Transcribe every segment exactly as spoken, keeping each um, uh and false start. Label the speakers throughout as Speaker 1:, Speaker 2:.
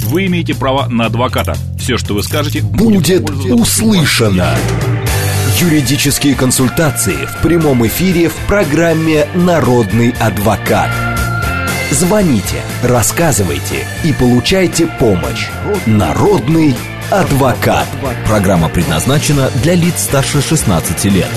Speaker 1: Вы имеете право на адвоката. Все, что вы скажете,
Speaker 2: будет, будет услышано. Юридические консультации в прямом эфире в программе «Народный адвокат». Звоните, рассказывайте и получайте помощь. Народный адвокат. Программа предназначена для лиц старше шестнадцати лет.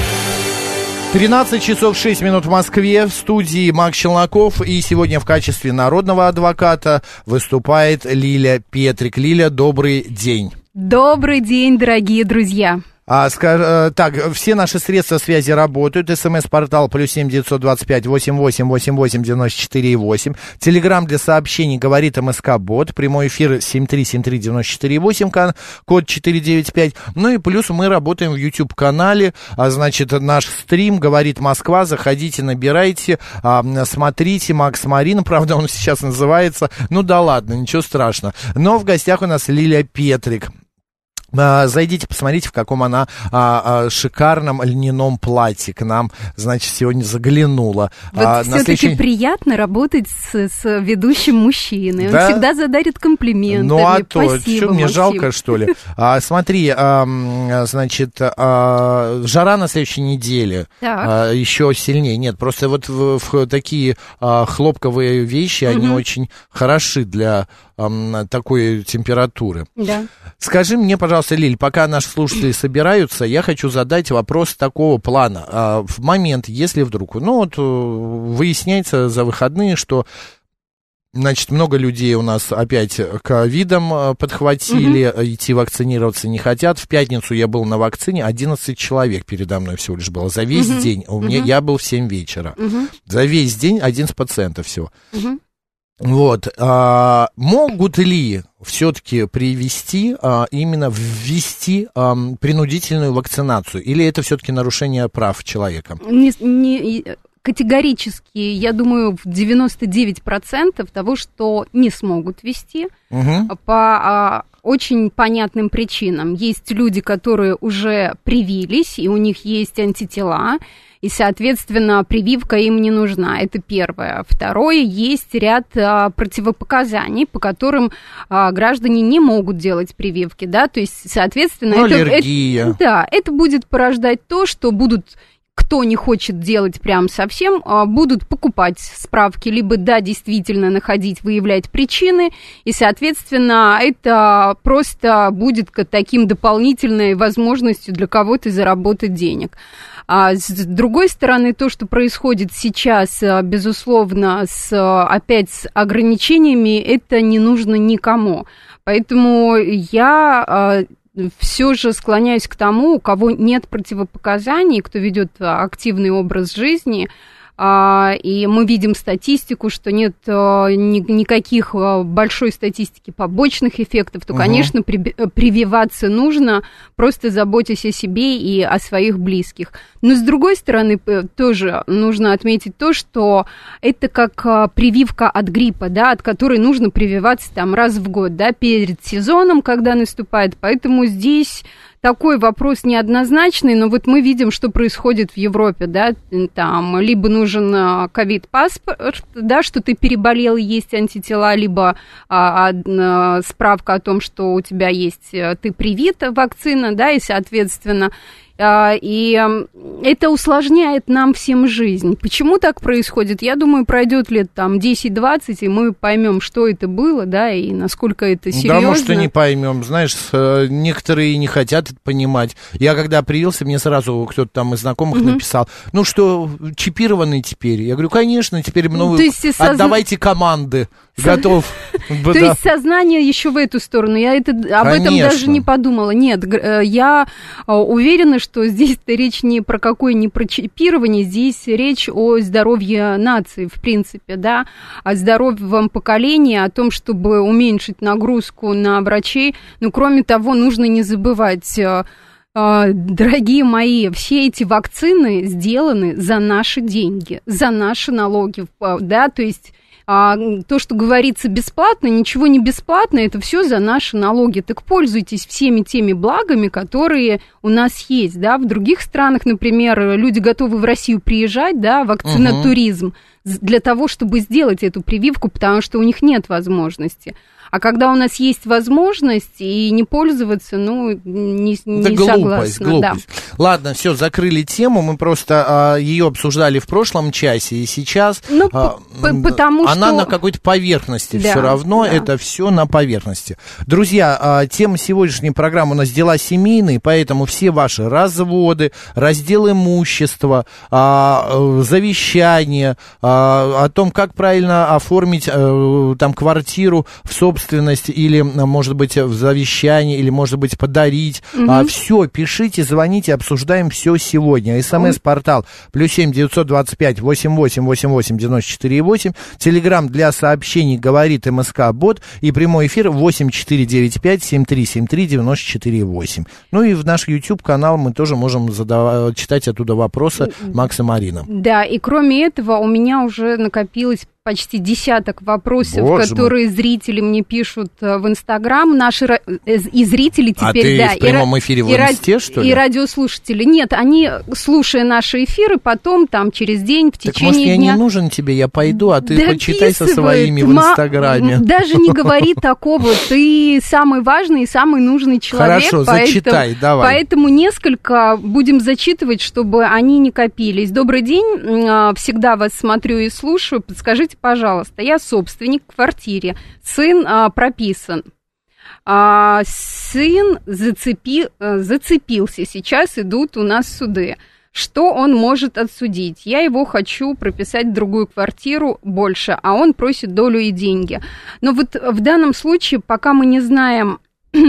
Speaker 3: тринадцать часов шесть минут в Москве. В студии Макс Челноков. И сегодня в качестве народного адвоката выступает Лиля Петрик. Лиля, добрый день.
Speaker 4: Добрый день, дорогие друзья.
Speaker 3: А, скаж, так, все наши средства связи работают. СМС-портал плюс семь девятьсот двадцать пять восемь восемь восемь восемь девяносто четыре восемь. Телеграм для сообщений говорит МСК-бот. Прямой эфир семь три семь три девяносто четыре восемь, код четыре девять пять. Ну и плюс мы работаем в YouTube-канале. А, значит, наш стрим говорит Москва. Заходите, набирайте, а, смотрите. Макс Марин, правда, он сейчас называется. Ну да ладно, ничего страшного. Но в гостях у нас Лиля Петрик. Зайдите, посмотрите, в каком она а, а, шикарном льняном платье к нам, значит, сегодня заглянула.
Speaker 4: Вот
Speaker 3: а,
Speaker 4: все-таки
Speaker 3: следующий...
Speaker 4: приятно работать с, с ведущим мужчиной.
Speaker 3: Да?
Speaker 4: Он всегда задарит комплиментами.
Speaker 3: Ну, а то,
Speaker 4: спасибо,
Speaker 3: что, мне
Speaker 4: Максим.
Speaker 3: жалко, что ли? А, смотри, а, значит, а, жара на следующей неделе а, еще сильнее. Нет, просто вот в, в такие а, хлопковые вещи, угу. они очень хороши для а, такой температуры. Да. Скажи мне, пожалуйста, Лиль, пока наши слушатели собираются, я хочу задать вопрос такого плана. А, в момент, если вдруг, ну вот выясняется за выходные, что, значит, много людей у нас опять ковидом подхватили, угу. идти вакцинироваться не хотят. В пятницу я был на вакцине, одиннадцать человек передо мной всего лишь было за весь угу. день. У меня, угу. я был в семь вечера. Угу. За весь день одиннадцать пациентов всего. Угу. Вот, а, могут ли все-таки привести, а, именно ввести а, принудительную вакцинацию, или это все-таки нарушение прав человека? Не,
Speaker 4: не, категорически, я думаю, в девяносто девять процентов того, что не смогут ввести, угу. по а, очень понятным причинам. Есть люди, которые уже привились, и у них есть антитела, и, соответственно, прививка им не нужна. Это первое. Второе, есть ряд а, противопоказаний, по которым а, граждане не могут делать прививки, да, то есть, соответственно...
Speaker 3: Ну,
Speaker 4: это,
Speaker 3: аллергия.
Speaker 4: Это, да, это будет порождать то, что будут... Кто не хочет делать прям совсем, будут покупать справки, либо, да, действительно находить, выявлять причины, и, соответственно, это просто будет таким дополнительной возможностью для кого-то заработать денег. А с другой стороны, то, что происходит сейчас, безусловно, с, опять с ограничениями, это не нужно никому. Поэтому я... все же склоняюсь к тому, у кого нет противопоказаний, кто ведет активный образ жизни, и мы видим статистику, что нет никаких большой статистики побочных эффектов, то, угу. конечно, прививаться нужно, просто заботясь о себе и о своих близких. Но, с другой стороны, тоже нужно отметить то, что это как прививка от гриппа, да, от которой нужно прививаться там раз в год, да, перед сезоном, когда наступает, поэтому здесь... Такой вопрос неоднозначный, но вот мы видим, что происходит в Европе, да, там либо нужен ковид-паспорт, да, что ты переболел, есть антитела, либо а, а, справка о том, что у тебя есть, ты привит, вакцина, да, и, соответственно, а, и это усложняет нам всем жизнь. Почему так происходит? Я думаю, пройдет лет там десять-двадцать, и мы поймем, что это было, да, и насколько это серьезно.
Speaker 3: Да, может, и не поймем. Знаешь, некоторые не хотят это понимать. Я когда привился, мне сразу кто-то там из знакомых угу. написал, ну что, чипированный теперь? Я говорю, конечно, теперь ну, отдавайте созна... команды. Готов.
Speaker 4: То есть сознание еще в эту сторону. Я это, об этом даже не подумала. Нет, я уверена, что здесь-то речь не про какое, не про чипирование, здесь речь о здоровье нации, в принципе, да, о здоровьем поколении, о том, чтобы уменьшить нагрузку на врачей. Но, кроме того, нужно не забывать... Дорогие мои, все эти вакцины сделаны за наши деньги, за наши налоги, да, то есть а, то, что говорится бесплатно, ничего не бесплатно, это все за наши налоги. Так пользуйтесь всеми теми благами, которые у нас есть, да, в других странах, например, люди готовы в Россию приезжать, да, вакцинатуризм, угу. для того, чтобы сделать эту прививку, потому что у них нет возможности. А когда у нас есть возможность и не пользоваться, ну, не, не
Speaker 3: это
Speaker 4: согласна.
Speaker 3: Глупость, глупость. Да. Ладно, все, закрыли тему. Мы просто а, ее обсуждали в прошлом часе, и сейчас
Speaker 4: ну,
Speaker 3: а,
Speaker 4: потому
Speaker 3: она
Speaker 4: что...
Speaker 3: на какой-то поверхности. Да, все равно
Speaker 4: да.
Speaker 3: это все на поверхности. Друзья, а, тема сегодняшней программы у нас дела семейные, поэтому все ваши разводы, раздел имущества, а, завещание, а, о том, как правильно оформить а, там квартиру в собственности, или, может быть, в завещании, или, может быть, подарить. Угу. А, все, пишите, звоните, обсуждаем все сегодня. СМС-портал плюс семь девятьсот двадцать пять восемьдесят восемь восемьдесят восемь девяносто четыре восемь. Телеграм для сообщений говорит МСК-бот. И прямой эфир восемь четыре девять пять семь три семь три девяносто четыре восемь. Ну и в наш YouTube-канал мы тоже можем задав... читать оттуда вопросы Макс и Марина.
Speaker 4: Да, и кроме этого у меня уже накопилось почти десяток вопросов, Боже которые мой. зрители мне пишут в Инстаграм. Наши и зрители теперь,
Speaker 3: а ты
Speaker 4: да,
Speaker 3: в прямом эфире в Инсте, что ли?
Speaker 4: И радиослушатели. Нет, они, слушая наши эфиры, потом там через день, в течение
Speaker 3: так, может,
Speaker 4: дня...
Speaker 3: я не нужен тебе, я пойду, а ты почитай со своими в Инстаграме.
Speaker 4: Даже не говори такого. Ты самый важный и самый нужный человек.
Speaker 3: Хорошо, зачитай, давай.
Speaker 4: Поэтому несколько будем зачитывать, чтобы они не копились. Добрый день, всегда вас смотрю и слушаю. Подскажите, пожалуйста, я собственник в квартире, сын а, прописан, а, сын зацепи, а, зацепился, сейчас идут у нас суды. Что он может отсудить? Я его хочу прописать в другую квартиру больше, а он просит долю и деньги. Но вот в данном случае, пока мы не знаем...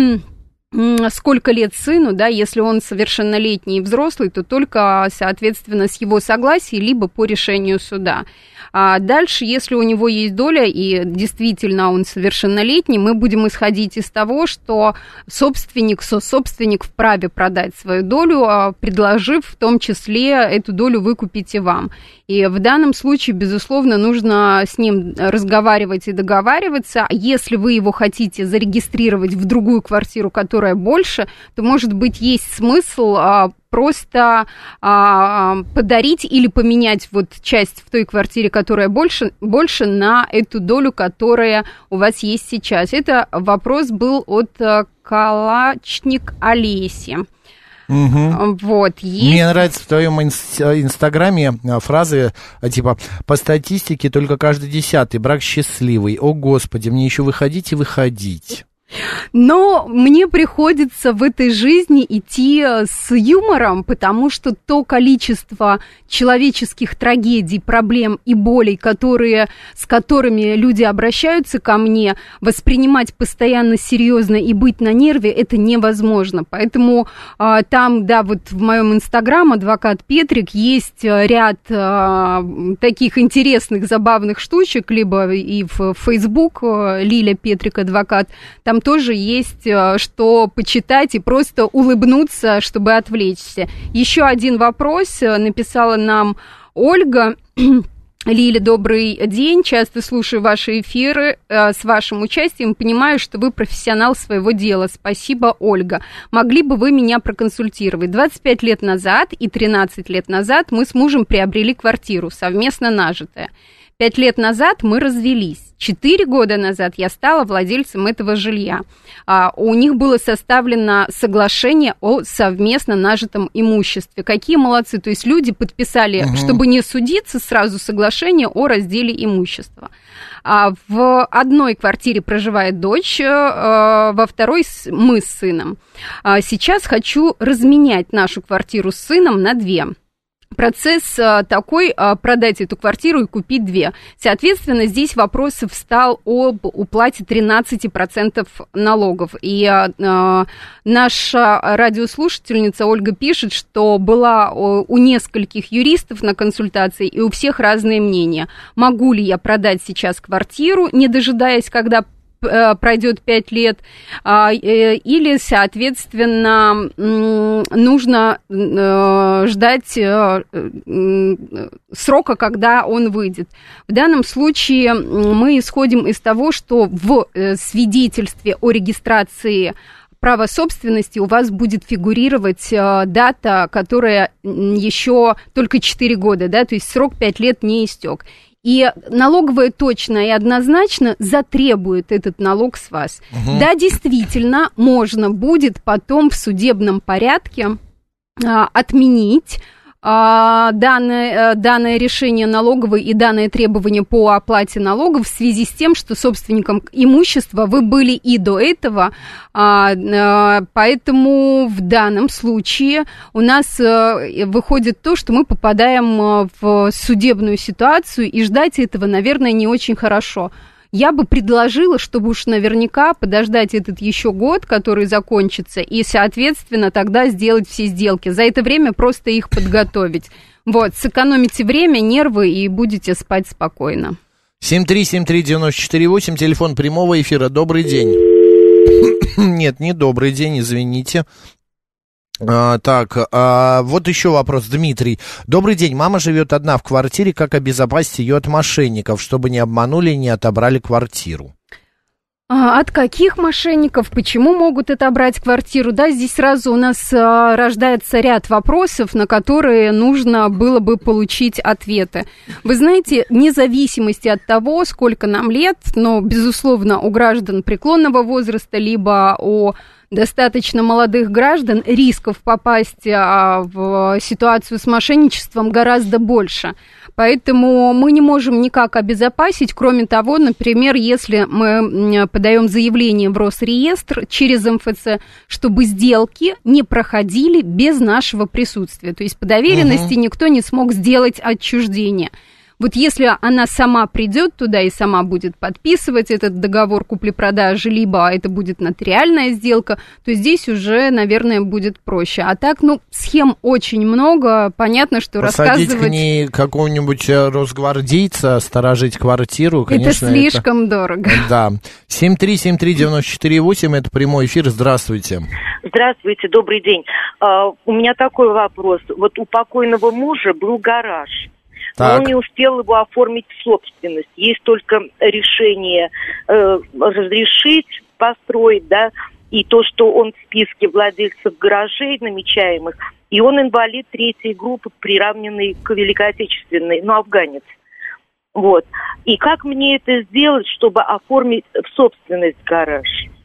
Speaker 4: сколько лет сыну, да, если он совершеннолетний и взрослый, то только, соответственно, с его согласия, либо по решению суда. А дальше, если у него есть доля, и действительно он совершеннолетний, мы будем исходить из того, что собственник, сособственник вправе продать свою долю, предложив в том числе эту долю выкупить и вам. И в данном случае, безусловно, нужно с ним разговаривать и договариваться. Если вы его хотите зарегистрировать в другую квартиру, которая больше, то, может быть, есть смысл а, просто а, подарить или поменять вот часть в той квартире, которая больше, больше, на эту долю, которая у вас есть сейчас. Это вопрос был от Калачник Олеси.
Speaker 3: Угу.
Speaker 4: Вот, есть...
Speaker 3: Мне нравится в твоем инстаграме фразы типа «по статистике только каждый десятый брак счастливый». О, Господи, мне еще выходить и выходить.
Speaker 4: Но мне приходится в этой жизни идти с юмором, потому что то количество человеческих трагедий, проблем и болей, которые, с которыми люди обращаются ко мне, воспринимать постоянно серьезно и быть на нерве, это невозможно. Поэтому а, там, да, вот в моем инстаграм адвокат Петрик есть ряд а, таких интересных, забавных штучек, либо и в Facebook Лиля Петрик адвокат, там тоже есть что почитать и просто улыбнуться, чтобы отвлечься. Еще один вопрос написала нам Ольга. Лиля, добрый день. Часто слушаю ваши эфиры э, с вашим участием. Понимаю, что вы профессионал своего дела. Спасибо, Ольга. Могли бы вы меня проконсультировать? двадцать пять лет назад и тринадцать лет назад мы с мужем приобрели квартиру, совместно нажитая. Пять лет назад мы развелись. Четыре года назад я стала владельцем этого жилья. А, у них было составлено соглашение о совместно нажитом имуществе. Какие молодцы. То есть люди подписали, угу. чтобы не судиться, сразу соглашение о разделе имущества. А, в одной квартире проживает дочь, а, во второй мы с сыном. А, сейчас хочу разменять нашу квартиру с сыном на две. Процесс такой, продать эту квартиру и купить две. Соответственно, здесь вопрос встал об уплате тринадцать процентов налогов. И э, наша радиослушательница Ольга пишет, что была у нескольких юристов на консультации, и у всех разные мнения. Могу ли я продать сейчас квартиру, не дожидаясь, когда пройдет пять лет, или, соответственно, нужно ждать срока, когда он выйдет. В данном случае мы исходим из того, что в свидетельстве о регистрации права собственности у вас будет фигурировать э, дата, которая еще только четыре года, да, то есть срок пять лет не истек. И налоговая точно и однозначно затребует этот налог с вас. Угу. Да, действительно, можно будет потом в судебном порядке а, отменить а, данное, данное решение налоговой и данное требование по оплате налогов в связи с тем, что собственником имущества вы были и до этого. А, а, поэтому в данном случае у нас а, выходит то, что мы попадаем в судебную ситуацию, и ждать этого, наверное, не очень хорошо. Я бы предложила, чтобы уж наверняка подождать этот еще год, который закончится, и, соответственно, тогда сделать все сделки. За это время просто их подготовить. Вот, сэкономите время, нервы и будете спать спокойно.
Speaker 3: семь три семь три девять четыре восемь, телефон прямого эфира. Добрый день. Нет, не добрый день, извините. А, так, а, вот еще вопрос, Дмитрий. Добрый день, мама живет одна в квартире, как обезопасить ее от мошенников, чтобы не обманули и не отобрали квартиру?
Speaker 4: А, от каких мошенников? Почему могут отобрать квартиру? Да, здесь сразу у нас а, рождается ряд вопросов, на которые нужно было бы получить ответы. Вы знаете, вне зависимости от того, сколько нам лет, но, безусловно, у граждан преклонного возраста, либо у достаточно молодых граждан рисков попасть а, в ситуацию с мошенничеством гораздо больше. Поэтому мы не можем никак обезопасить. Кроме того, например, если мы подаем заявление в Росреестр через эм эф цэ, чтобы сделки не проходили без нашего присутствия. То есть по доверенности угу. никто не смог сделать отчуждение. Вот если она сама придет туда и сама будет подписывать этот договор купли-продажи, либо это будет нотариальная сделка, то здесь уже, наверное, будет проще. А так, ну, схем очень много, понятно, что
Speaker 3: посадить
Speaker 4: рассказывать...
Speaker 3: к ней какого-нибудь росгвардейца, сторожить квартиру, конечно,
Speaker 4: это слишком это... дорого.
Speaker 3: Да. семь три семь три девять четыре восемь, это прямой эфир, здравствуйте.
Speaker 5: Здравствуйте, добрый день. Uh, у меня такой вопрос. Вот у покойного мужа был гараж. Но он не успел его оформить в собственность. Есть только решение э, разрешить построить, да, и то, что он в списке владельцев гаражей намечаемых, и он инвалид третьей группы, приравненный к Великой Отечественной, ну, афганец. Вот. И как мне это сделать, чтобы оформить в собственность гараж?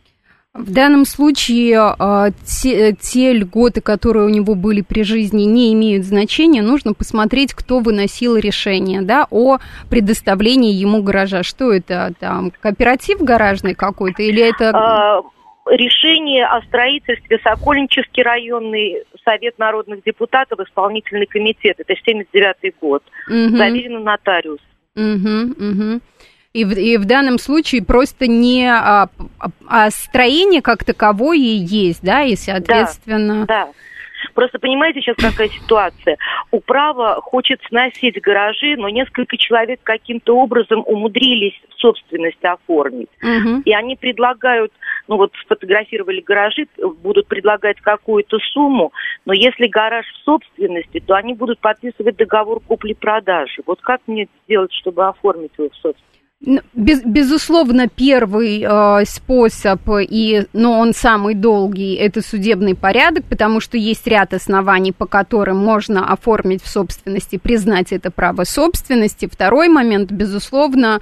Speaker 4: В данном случае э, те, те льготы, которые у него были при жизни, не имеют значения. Нужно посмотреть, кто выносил решение, да, о предоставлении ему гаража. Что это, там, кооператив гаражный какой-то или это...
Speaker 5: А, решение о строительстве Сокольнический районный совет народных депутатов, исполнительный комитет. Это семьдесят девятый год. Угу. Заверено нотариус.
Speaker 4: Угу, угу. И в, и в данном случае просто не... А, а строение как таковое есть, да, и, соответственно...
Speaker 5: Да, да. Просто понимаете, сейчас какая ситуация? Управа хочет сносить гаражи, но несколько человек каким-то образом умудрились собственность оформить. Угу. И они предлагают, ну вот сфотографировали гаражи, будут предлагать какую-то сумму, но если гараж в собственности, то они будут подписывать договор купли-продажи. Вот как мне сделать, чтобы оформить его в собственность?
Speaker 4: Без, безусловно, первый э, способ, и, но он самый долгий, это судебный порядок, потому что есть ряд оснований, по которым можно оформить в собственности, признать это право собственности. Второй момент, безусловно,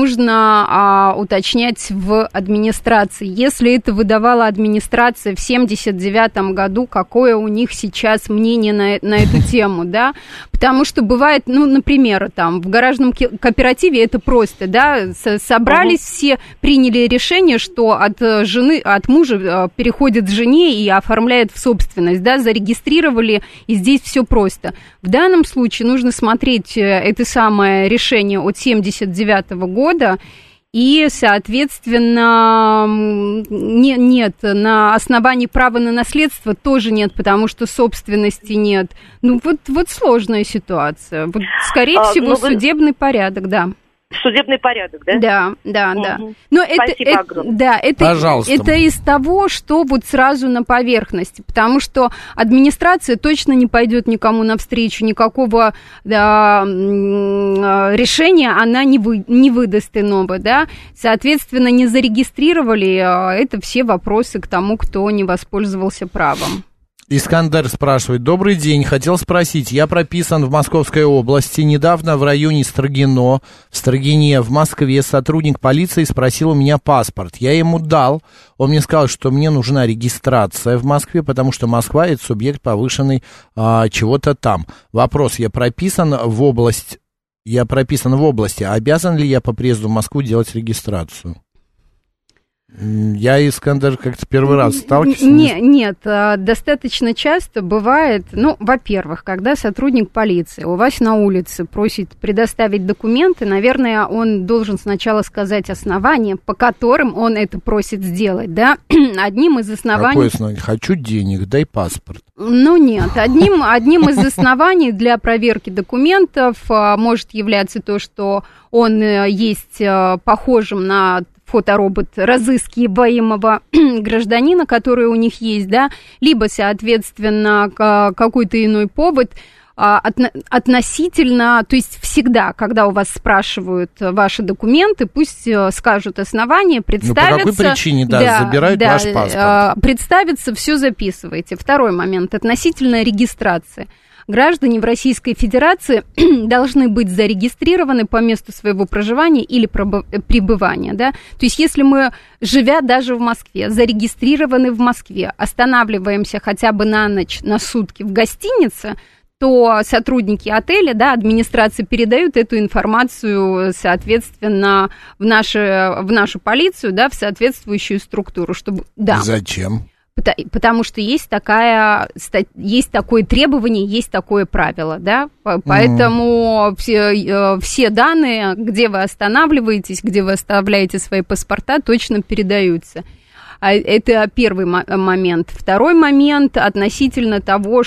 Speaker 4: нужно э, уточнять в администрации. Если это выдавала администрация в семьдесят девятом году, какое у них сейчас мнение на, на эту тему, да? Потому что бывает, ну, например, там, в гаражном кооперативе это просто, да, собрались uh-huh. все, приняли решение, что от жены, от мужа переходит жене и оформляет в собственность, да, зарегистрировали, и здесь все просто. В данном случае нужно смотреть это самое решение от семьдесят девятого года, и, соответственно, не, нет, на основании права на наследство тоже нет, потому что собственности нет. Ну, вот, вот сложная ситуация. Вот, скорее а, всего, судебный вы... порядок, да.
Speaker 5: Судебный порядок, да?
Speaker 4: Да, да, угу. да. Но это, это, да, это, это из того, что вот сразу на поверхности, потому что администрация точно не пойдет никому навстречу, никакого да, решения она не, вы, не выдаст иного, да. Соответственно, не зарегистрировали, это все вопросы к тому, кто не воспользовался правом.
Speaker 3: Искандер спрашивает. Добрый день, хотел спросить, я прописан в Московской области, недавно в районе Строгино, в Строгине, в Москве, сотрудник полиции спросил у меня паспорт. Я ему дал, он мне сказал, что мне нужна регистрация в Москве, потому что Москва — это субъект повышенный а, чего-то там. Вопрос, я прописан в область, я прописан в области, обязан ли я по приезду в Москву делать регистрацию? Я, Искандер, как-то первый раз сталкиваюсь.
Speaker 4: Не, нет, достаточно часто бывает, ну, во-первых, когда сотрудник полиции у вас на улице просит предоставить документы, наверное, он должен сначала сказать основания, по которым он это просит сделать, да? Одним из оснований...
Speaker 3: Какое основание? Хочу денег, дай паспорт.
Speaker 4: Ну, нет, одним, одним из оснований для проверки документов может являться то, что он есть похожим на... фоторобот разыскиваемого гражданина, который у них есть, да, либо, соответственно, какой-то иной повод относительно, то есть всегда, когда у вас спрашивают ваши документы, пусть скажут основания, представятся. Ну, по какой
Speaker 3: причине, да, да забирают да, ваш паспорт?
Speaker 4: Представится, все записывайте. Второй момент, относительно регистрации. Граждане в Российской Федерации должны быть зарегистрированы по месту своего проживания или пребывания, да. То есть если мы, живя даже в Москве, зарегистрированы в Москве, останавливаемся хотя бы на ночь, на сутки в гостинице, то сотрудники отеля, да, администрации передают эту информацию, соответственно, в, наши, в нашу полицию, да, в соответствующую структуру, чтобы... Да.
Speaker 3: Зачем?
Speaker 4: Потому что есть, такая, есть такое требование, есть такое правило, да, поэтому mm. все, все данные, где вы останавливаетесь, где вы оставляете свои паспорта, точно передаются. Это первый момент. Второй момент относительно того,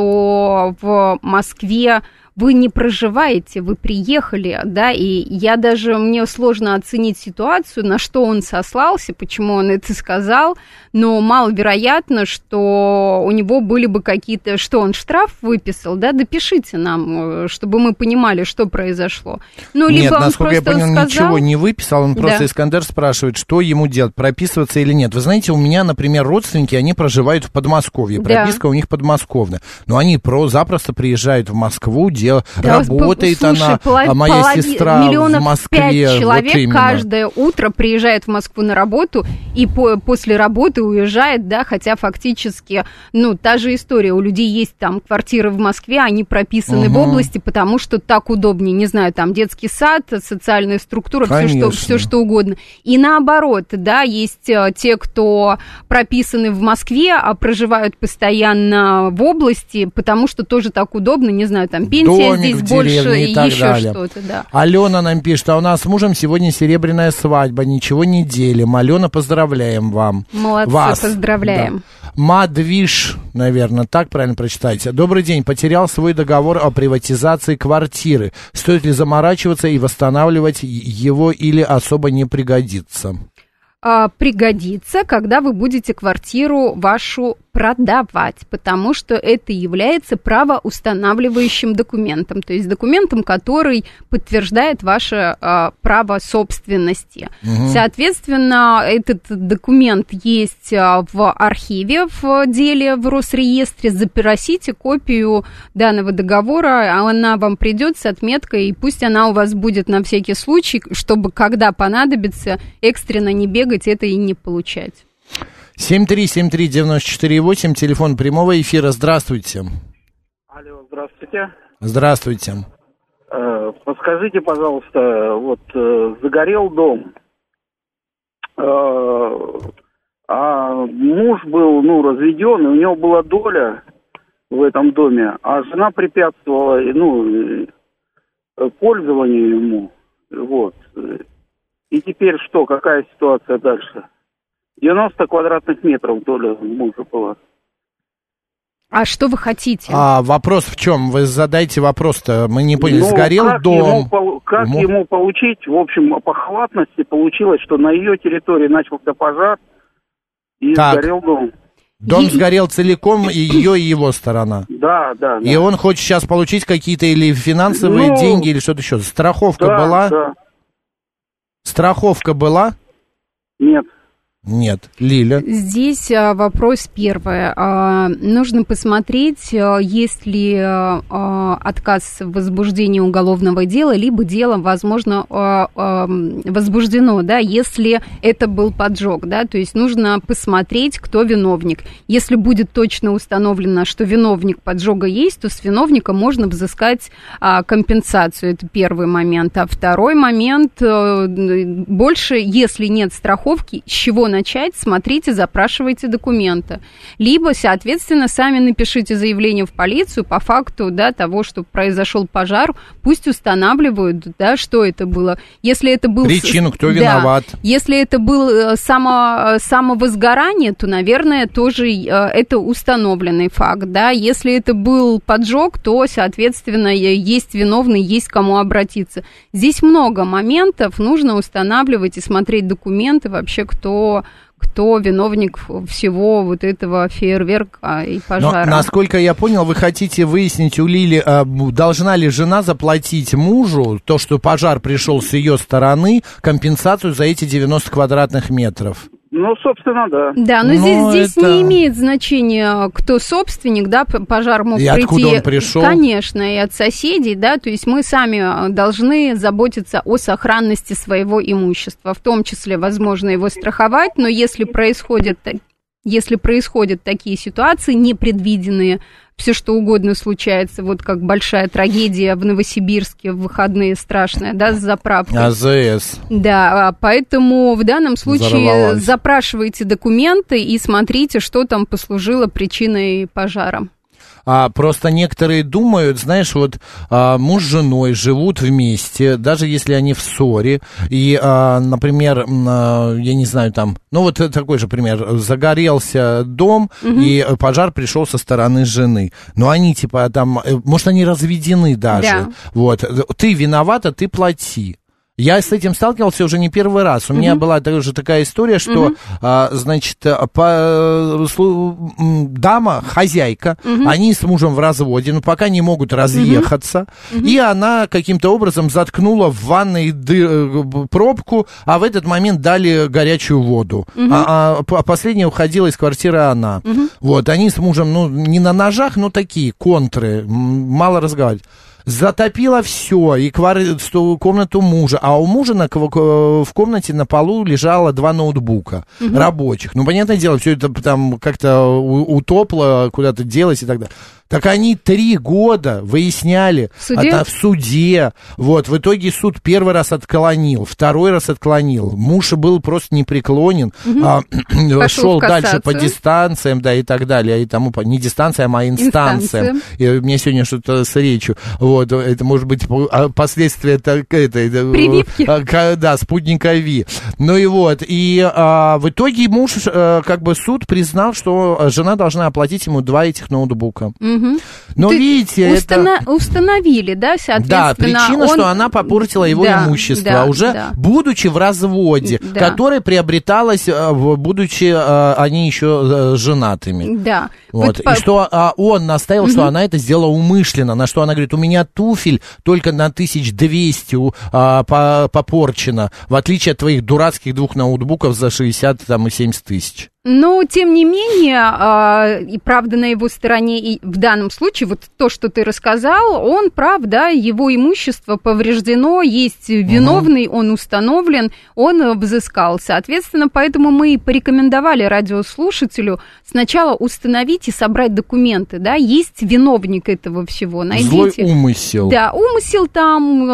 Speaker 4: что в Москве вы не проживаете, вы приехали, да, и я даже, мне сложно оценить ситуацию, на что он сослался, почему он это сказал, но маловероятно, что у него были бы какие-то, что он штраф выписал, да, допишите нам, чтобы мы понимали, что произошло. Ну, либо
Speaker 3: нет,
Speaker 4: он
Speaker 3: насколько
Speaker 4: просто
Speaker 3: я понял,
Speaker 4: сказал...
Speaker 3: ничего не выписал, он просто, да. Искандер спрашивает, что ему делать, прописываться или нет. Вы знаете, у меня, например, родственники, они проживают в Подмосковье, прописка да. у них подмосковная, но они про, запросто приезжают в Москву, делают. Да, работает слушай, она, полов... моя полови... сестра в Москве.
Speaker 4: Пять человек
Speaker 3: вот
Speaker 4: каждое утро приезжает в Москву на работу и по... после работы уезжает, да, хотя фактически, ну, та же история, у людей есть там квартиры в Москве, они прописаны угу. в области, потому что так удобнее, не знаю, там детский сад, социальная структура, все что, все что угодно. И наоборот, да, есть те, кто прописаны в Москве, а проживают постоянно в области, потому что тоже так удобно, не знаю, там пенсия здесь больше и, и еще далее. Что-то, да.
Speaker 3: Алена нам пишет, а у нас с мужем сегодня серебряная свадьба, ничего не делим. Алена, поздравляем вам.
Speaker 4: Молодцы,
Speaker 3: вас.
Speaker 4: Поздравляем.
Speaker 3: Да. Мадвиш, наверное, так правильно прочитайте. Добрый день, потерял свой договор о приватизации квартиры. Стоит ли заморачиваться и восстанавливать его или особо не пригодится?
Speaker 4: А, пригодится, когда вы будете квартиру вашу продавать, потому что это является правоустанавливающим документом, то есть документом, который подтверждает ваше а, право собственности. Угу. Соответственно, этот документ есть а, в архиве в деле в Росреестре. Запросите копию данного договора, она вам придет с отметкой, и пусть она у вас будет на всякий случай, чтобы, когда понадобится, экстренно не бегать, это и не получать.
Speaker 3: семь три семь три девять четыре восемь, телефон прямого эфира. Здравствуйте.
Speaker 6: Алло, здравствуйте.
Speaker 3: Здравствуйте.
Speaker 6: Э, подскажите, пожалуйста, вот э, загорел дом, э, а муж был, ну, разведен, и у него была доля в этом доме, а жена препятствовала, ну, пользованию ему, вот. И теперь что, какая ситуация дальше? девяносто квадратных метров доля мужа была.
Speaker 4: А что вы хотите?
Speaker 3: А вопрос в чем? Вы задайте вопрос-то. Мы не поняли. Ну, сгорел
Speaker 6: как
Speaker 3: дом.
Speaker 6: Ему, как ему... ему получить, в общем, по халатности получилось, что на ее территории начался пожар и так. сгорел дом.
Speaker 3: Дом и... сгорел целиком, и ее, и его сторона.
Speaker 6: Да, да.
Speaker 3: И
Speaker 6: да.
Speaker 3: он хочет сейчас получить какие-то или финансовые ну, деньги, или что-то еще. Страховка
Speaker 6: да,
Speaker 3: была?
Speaker 6: Да.
Speaker 3: Страховка была?
Speaker 6: Нет.
Speaker 3: Нет. Лиля?
Speaker 4: Здесь а, вопрос первый. А, нужно посмотреть, а, есть ли а, отказ в возбуждении уголовного дела, либо дело, возможно, а, а, возбуждено, да, если это был поджог, да, то есть нужно посмотреть, кто виновник. Если будет точно установлено, что виновник поджога есть, то с виновника можно взыскать а, компенсацию, это первый момент. А второй момент, а, больше, если нет страховки, с чего начать, смотрите, запрашивайте документы. Либо, соответственно, сами напишите заявление в полицию по факту, да, того, что произошел пожар, пусть устанавливают, да, что это было. Если это был...
Speaker 3: Причину, кто виноват.
Speaker 4: Да, если это было само, самовозгорание, то, наверное, тоже это установленный факт, да. Если это был поджог, то, соответственно, есть виновный, есть к кому обратиться. Здесь много моментов, нужно устанавливать и смотреть документы вообще, кто... кто виновник всего вот этого фейерверка и пожара.
Speaker 3: Но, насколько я понял, вы хотите выяснить у Лили, должна ли жена заплатить мужу то, что пожар пришел с ее стороны, компенсацию за эти девяносто квадратных метров?
Speaker 6: Ну, собственно, да.
Speaker 4: Да, но, но здесь, здесь это... не имеет значения, кто собственник, да, пожар мог
Speaker 3: и
Speaker 4: прийти.
Speaker 3: Откуда он пришел?
Speaker 4: Конечно, и от соседей, да, то есть мы сами должны заботиться о сохранности своего имущества, в том числе, возможно, его страховать, но если происходят, если происходят такие ситуации непредвиденные, все что угодно случается, вот как большая трагедия в Новосибирске в выходные страшная, да, с заправкой.
Speaker 3: АЗС.
Speaker 4: Да, поэтому в данном случае запрашивайте документы и смотрите, что там послужило причиной пожара.
Speaker 3: А, просто некоторые думают, знаешь, вот а, муж с женой живут вместе, даже если они в ссоре, и, а, например, а, я не знаю, там, ну вот такой же пример, загорелся дом, угу. и пожар пришел со стороны жены, но они типа там, может, они разведены даже, да. Вот, ты виновата, ты плати. Я с этим сталкивался уже не первый раз. У uh-huh. меня была тоже такая история, что, uh-huh. а, значит, по, дама, хозяйка, uh-huh. они с мужем в разводе, но пока не могут разъехаться, uh-huh. и она каким-то образом заткнула в ванной ды- пробку, а в этот момент дали горячую воду. Uh-huh. А, а последняя уходила из квартиры она. Uh-huh. Вот, они с мужем, ну, не на ножах, но такие контры, мало разговаривать. Затопило все, и квар- комнату мужа, а у мужа на, в комнате на полу лежало два ноутбука угу. рабочих. Ну, понятное дело, все это там как-то утопло, куда-то делось и так далее. Так они три года выясняли
Speaker 4: в суде?
Speaker 3: Это, в суде. Вот, в итоге суд первый раз отклонил, второй раз отклонил. Муж был просто непреклонен, угу. а, шел дальше по дистанциям, да, и так далее. И тому, не дистанциям, а инстанциям. И у меня сегодня что-то с речью. Вот, это может быть последствия так, это,
Speaker 4: прививки.
Speaker 3: Да, спутника Ви. Ну и вот, и а, в итоге муж, а, как бы суд признал, что жена должна оплатить ему два этих ноутбука.
Speaker 4: Угу.
Speaker 3: Но
Speaker 4: Ты
Speaker 3: видите,
Speaker 4: устана-
Speaker 3: это...
Speaker 4: установили, да, соответственно.
Speaker 3: Да, причина,
Speaker 4: он...
Speaker 3: что она попортила его
Speaker 4: да,
Speaker 3: имущество,
Speaker 4: да,
Speaker 3: уже
Speaker 4: да.
Speaker 3: будучи в разводе, да. которое приобреталось, будучи они еще женатыми.
Speaker 4: Да.
Speaker 3: Вот.
Speaker 4: Вот
Speaker 3: и по... что а, он настаивал, угу. что она это сделала умышленно, на что она говорит, у меня туфель только на тысячу двести а, по, попорчено, в отличие от твоих дурацких двух ноутбуков за шестьдесят там, и семьдесят тысяч.
Speaker 4: Но, тем не менее, э, и правда на его стороне, и в данном случае, вот то, что ты рассказал, он прав, да, его имущество повреждено, есть виновный, угу. он установлен, он взыскал. Соответственно, поэтому мы и порекомендовали радиослушателю сначала установить и собрать документы, да, есть виновник этого всего, найдите.
Speaker 3: Злой умысел.
Speaker 4: Да, умысел там,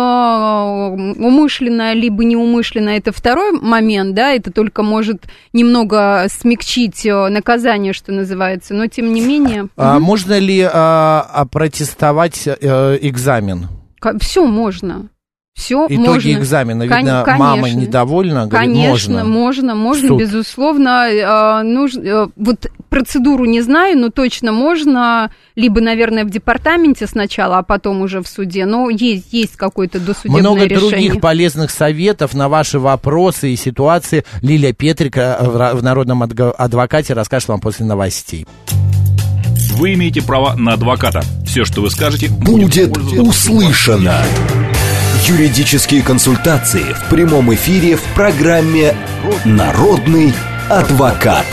Speaker 4: э, умышленно, либо неумышленно, это второй момент, да, это только может немного смягчить наказание, что называется, но тем не менее...
Speaker 3: А,
Speaker 4: угу.
Speaker 3: Можно ли а, опротестовать а, экзамен?
Speaker 4: Все можно. Все
Speaker 3: Итоги
Speaker 4: можно.
Speaker 3: экзамена, видно,
Speaker 4: Кон-
Speaker 3: мама недовольна, говорит,
Speaker 4: конечно, можно. Конечно, можно,
Speaker 3: Суд.
Speaker 4: безусловно. Э, нужно, э, вот процедуру не знаю, но точно можно, либо, наверное, в департаменте сначала, а потом уже в суде, но есть, есть какое-то досудебное
Speaker 3: Много
Speaker 4: решение.
Speaker 3: Много других полезных советов на ваши вопросы и ситуации Лилия Петрика в, в Народном адвокате расскажет вам после новостей.
Speaker 1: Вы имеете право на адвоката. Все, что вы скажете,
Speaker 2: будет, будет услышано. Юридические консультации в прямом эфире в программе «Народный адвокат.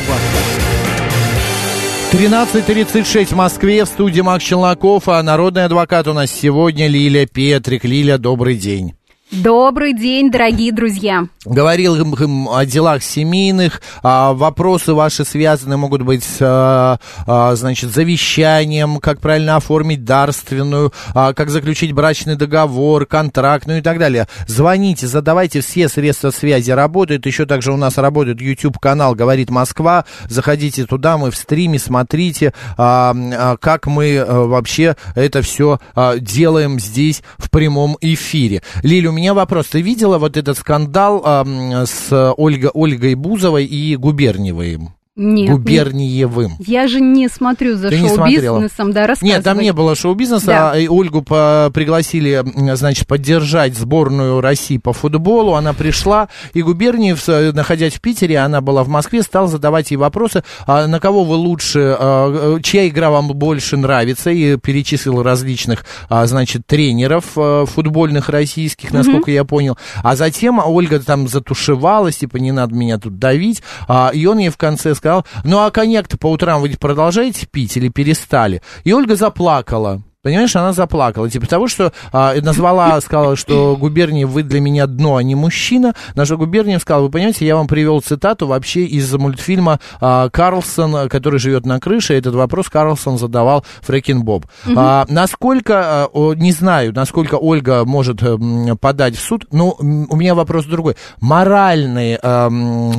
Speaker 3: тринадцать тридцать шесть в Москве, в студии Макс Челноков, а народный адвокат у нас сегодня Лилия Петрик. Лиля, добрый день.
Speaker 4: Добрый день, дорогие друзья.
Speaker 3: Говорил им о делах семейных, а, вопросы ваши связаны могут быть с, а, а, значит, завещанием, как правильно оформить дарственную, а, как заключить брачный договор, контракт, ну и так далее. Звоните, задавайте, все средства связи работают, еще также у нас работает YouTube-канал «Говорит Москва», заходите туда, мы в стриме, смотрите, а, а, как мы а, вообще это все а, делаем здесь в прямом эфире. Лиля, у меня вопрос. Ты видела вот этот скандал э, с Ольгой, Ольгой Бузовой и Губерниевой?
Speaker 4: Нет,
Speaker 3: Губерниевым.
Speaker 4: Я же не смотрю за
Speaker 3: Ты
Speaker 4: шоу-бизнесом, да, рассказывай.
Speaker 3: Нет, там не было шоу-бизнеса, да. а Ольгу по- пригласили, значит, поддержать сборную России по футболу, она пришла, и Губерниев, находясь в Питере, она была в Москве, стал задавать ей вопросы, а на кого вы лучше, а, чья игра вам больше нравится, и перечислил различных, а, значит, тренеров а, футбольных российских, насколько mm-hmm. я понял, а затем Ольга там затушевалась, типа, не надо меня тут давить, а, и он ей в конце сказал, ну, а коньяк-то по утрам вы продолжаете пить или перестали? И Ольга заплакала. Понимаешь, она заплакала, типа того, что а, назвала, сказала, что Губерниев, вы для меня дно, а не мужчина. На что Губерниев сказал, вы понимаете, я вам привел цитату вообще из мультфильма а, «Карлсон, который живет на крыше». Этот вопрос Карлсон задавал Фрэкин Боб. Угу. А, насколько, а, не знаю, насколько Ольга может а, подать в суд, но у меня вопрос другой. Моральные а,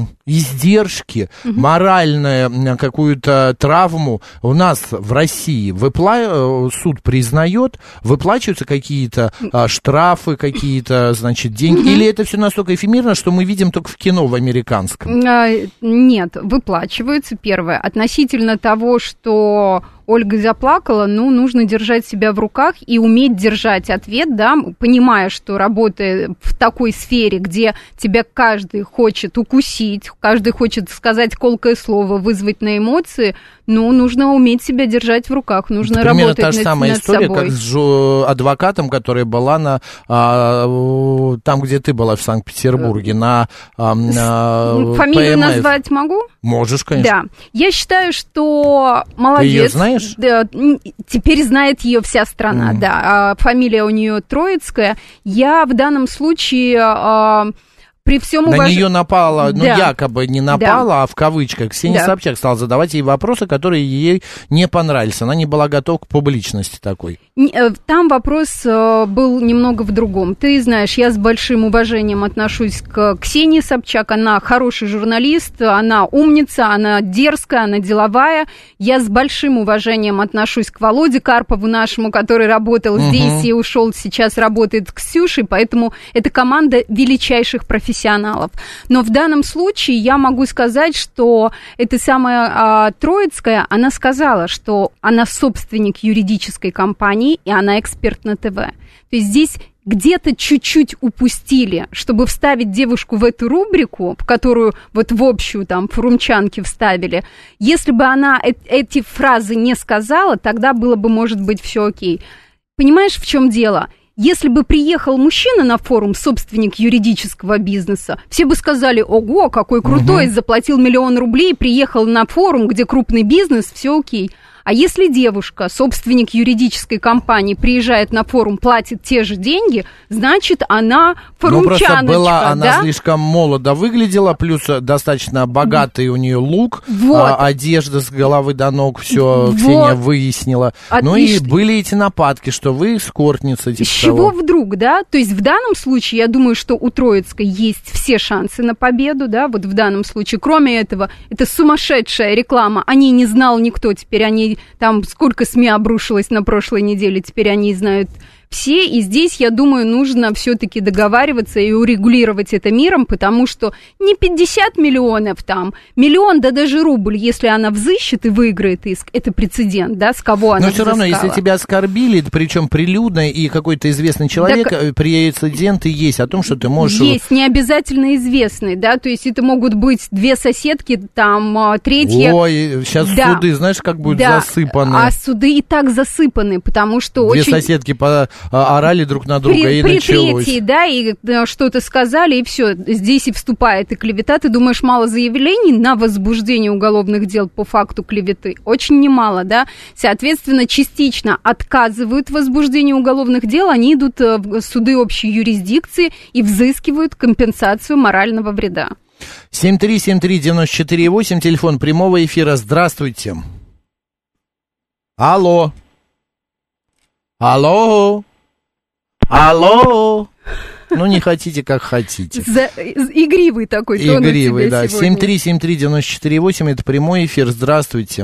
Speaker 3: издержки, угу. моральную какую-то травму у нас в России выпла... суд признает, выплачиваются какие-то а, штрафы, какие-то, значит, деньги, mm-hmm. или это все настолько эфемерно, что мы видим только в кино в американском? А,
Speaker 4: нет, выплачиваются, первое. Относительно того, что Ольга заплакала, ну, нужно держать себя в руках и уметь держать ответ, да, понимая, что работая в такой сфере, где тебя каждый хочет укусить, каждый хочет сказать колкое слово, вызвать на эмоции, ну, нужно уметь себя держать в руках, нужно
Speaker 3: это
Speaker 4: работать
Speaker 3: та же
Speaker 4: над,
Speaker 3: самая
Speaker 4: над
Speaker 3: история,
Speaker 4: собой.
Speaker 3: Как с адвокатом, которая была на, а, там, где ты была в Санкт-Петербурге, на, а, на
Speaker 4: фамилию ПМФ. Назвать могу?
Speaker 3: Можешь, конечно.
Speaker 4: Да. Я считаю, что молодец.
Speaker 3: Ты ее знаешь?
Speaker 4: Да, теперь знает ее вся страна, mm. да. Фамилия у нее Троицкая. Я в данном случае... При всем уваж...
Speaker 3: На нее напала, ну,
Speaker 4: да.
Speaker 3: якобы не напала, да. а в кавычках. Ксения да. Собчак стала задавать ей вопросы, которые ей не понравились. Она не была готова к публичности такой.
Speaker 4: Там вопрос был немного в другом. Ты знаешь, я с большим уважением отношусь к Ксении Собчак. Она хороший журналист, она умница, она дерзкая, она деловая. Я с большим уважением отношусь к Володе Карпову нашему, который работал угу. здесь и ушел, сейчас работает с Ксюшей. Поэтому это команда величайших профессионалов. профессионалов. Но в данном случае я могу сказать, что эта самая а, Троицкая, она сказала, что она собственник юридической компании, и она эксперт на ТВ. То есть здесь где-то чуть-чуть упустили, чтобы вставить девушку в эту рубрику, в которую вот в общую там форумчанки вставили. Если бы она э- эти фразы не сказала, тогда было бы, может быть, все окей. Понимаешь, в чем дело? Если бы приехал мужчина на форум, собственник юридического бизнеса, все бы сказали, ого, какой крутой, угу. заплатил миллион рублей, приехал на форум, где крупный бизнес, все окей. А если девушка, собственник юридической компании, приезжает на форум, платит те же деньги, значит, она форумчаночка. Ну, просто была,
Speaker 3: она
Speaker 4: да?
Speaker 3: слишком молодо выглядела, плюс достаточно богатый у нее лук, вот. а, одежда с головы до ног, все вот. Ксения выяснила. Отлично. Ну и были эти нападки, что вы эскортница. Типа
Speaker 4: с чего того. Вдруг, да? То есть в данном случае, я думаю, что у Троицкой есть все шансы на победу, да, вот в данном случае. Кроме этого, это сумасшедшая реклама, о ней не знал никто, теперь они там сколько СМИ обрушилось на прошлой неделе, теперь они знают все, и здесь, я думаю, нужно все-таки договариваться и урегулировать это миром, потому что не пятьдесят миллионов там, миллион, да даже рубль, если она взыщет и выиграет иск, это прецедент, да, с кого она
Speaker 3: Но все равно, если тебя оскорбили, причем прилюдно, и какой-то известный человек, так, прецеденты есть о том, что ты можешь...
Speaker 4: Есть, не обязательно известный, да, то есть это могут быть две соседки, там, третья...
Speaker 3: Ой, сейчас да. суды, знаешь, как будут да. засыпаны.
Speaker 4: А суды и так засыпаны, потому что
Speaker 3: Две
Speaker 4: очень...
Speaker 3: соседки по... орали друг на друга, при, и
Speaker 4: при
Speaker 3: началось.
Speaker 4: Третьей, да, и что-то сказали, и все, здесь и вступает и клевета. Ты думаешь, мало заявлений на возбуждение уголовных дел по факту клеветы? Очень немало, да. Соответственно, частично отказывают в возбуждении уголовных дел, они идут в суды общей юрисдикции и взыскивают компенсацию морального вреда.
Speaker 3: семь три семь три девять четыре восемь, телефон прямого эфира. Здравствуйте. Алло. Алло. Алло. Ну, не хотите, как хотите.
Speaker 4: За, игривый такой тон.
Speaker 3: Игривый, да. семь три семь три девять четыре восемь, это прямой эфир. Здравствуйте.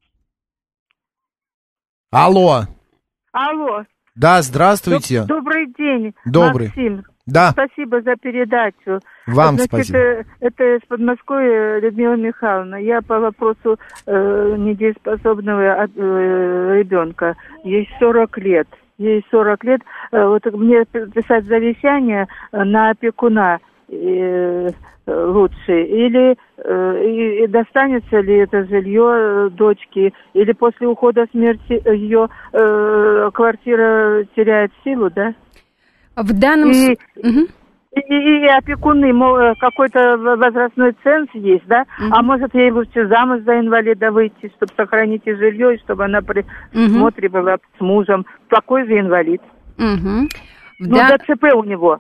Speaker 3: Алло.
Speaker 7: Алло.
Speaker 3: Да, здравствуйте.
Speaker 7: Доб- добрый день,
Speaker 3: Добрый.
Speaker 7: Максим.
Speaker 3: Да.
Speaker 7: Спасибо за передачу.
Speaker 3: Вам
Speaker 7: Значит,
Speaker 3: спасибо.
Speaker 7: Это, это из Подмосковья Людмила Михайловна. Я по вопросу э, недееспособного э, ребенка. Ей сорок лет. Ей сорок лет. Э, вот мне писать завещание на опекуна э, лучше. Или э, и достанется ли это жилье дочки, или после ухода смерти ее э, квартира теряет силу, да?
Speaker 4: В данном
Speaker 7: и,
Speaker 4: случае... Угу.
Speaker 7: И, и, и опекуны, мол, какой-то возрастной ценз есть, да? Угу. А может, ей лучше замуж за инвалида выйти, чтобы сохранить и жилье, и чтобы она при смотре угу. была с мужем. Такой же инвалид.
Speaker 4: Угу.
Speaker 7: Ну,
Speaker 4: да.
Speaker 7: ДЦП у него.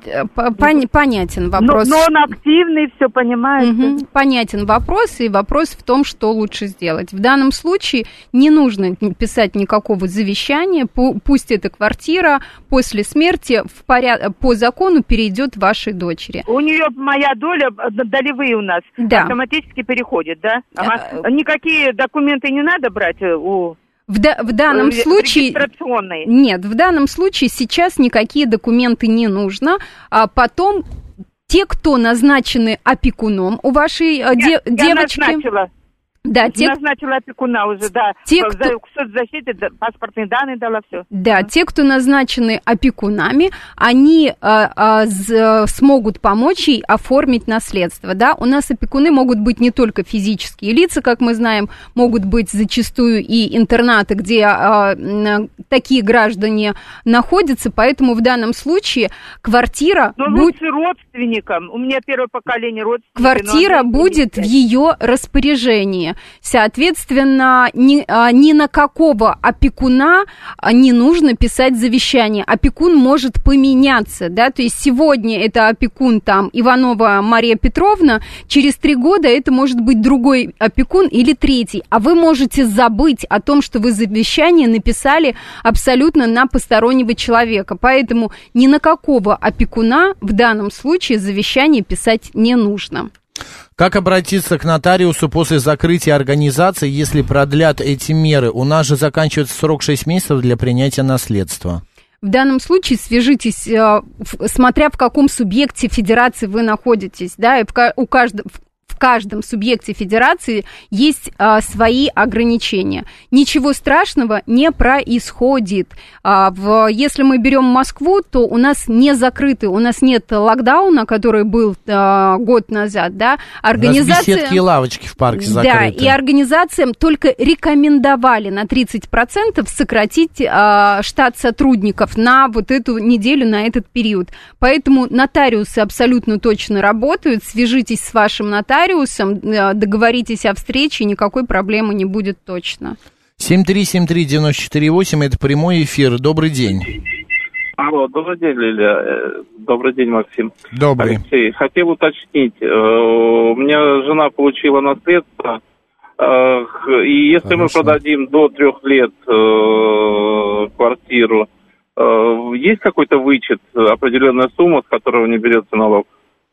Speaker 4: Пон- понятен вопрос.
Speaker 7: Но, но он активный, все понимает.
Speaker 4: Угу. Понятен вопрос, и вопрос в том, что лучше сделать. В данном случае не нужно писать никакого завещания, пусть эта квартира после смерти в поряд... по закону перейдет вашей дочери.
Speaker 7: У нее моя доля, долевые у нас,
Speaker 4: да.
Speaker 7: автоматически переходит, да? Ага. А... Никакие документы не надо брать у...
Speaker 4: В, да, в данном случае нет, в данном случае сейчас никакие документы не нужно. А потом те, кто назначены опекуном у вашей я, де,
Speaker 7: я
Speaker 4: девочки,
Speaker 7: назначила.
Speaker 4: Да, те,
Speaker 7: назначила опекуна уже, да.
Speaker 4: Те,
Speaker 7: в,
Speaker 4: кто...
Speaker 7: в соцзащите паспортные данные дала, все.
Speaker 4: Да, те, кто назначены опекунами, они а, а, з, смогут помочь ей оформить наследство, да. У нас опекуны могут быть не только физические лица, как мы знаем, могут быть зачастую и интернаты, где а, такие граждане находятся, поэтому в данном случае квартира...
Speaker 7: Но
Speaker 4: будь...
Speaker 7: лучше родственникам, у меня первое поколение родственников.
Speaker 4: Квартира будет в ее распоряжении. Соответственно, ни, ни на какого опекуна не нужно писать завещание. Опекун может поменяться, да, то есть сегодня это опекун там Иванова Мария Петровна, через три года это может быть другой опекун или третий, а вы можете забыть о том, что вы завещание написали абсолютно на постороннего человека, поэтому ни на какого опекуна в данном случае завещание писать не нужно.
Speaker 3: Как обратиться к нотариусу после закрытия организации, если продлят эти меры? У нас же заканчивается срок шесть месяцев для принятия наследства.
Speaker 4: В данном случае свяжитесь, смотря в каком субъекте федерации вы находитесь, да, и у каждого... В каждом субъекте федерации есть а, свои ограничения. Ничего страшного не происходит. А, в, если мы берем Москву, то у нас не закрыты, у нас нет локдауна, который был а, год назад, да. Организация...
Speaker 3: У нас беседки и лавочки в парке закрыты.
Speaker 4: Да, и организациям только рекомендовали на тридцать процентов сократить а, штат сотрудников на вот эту неделю, на этот период. Поэтому нотариусы абсолютно точно работают. Свяжитесь с вашим нотариусом, договоритесь о встрече, никакой проблемы не будет точно.
Speaker 3: семь три семь три девять четыре восемь, это прямой эфир. Добрый день.
Speaker 8: Алло, добрый день, Лилия. Добрый день, Максим.
Speaker 3: Добрый.
Speaker 8: Алексей, хотел уточнить. У меня жена получила наследство, и если Хорошо. мы продадим до трех лет квартиру, есть какой-то вычет, определенная сумма, с которого не берется налог?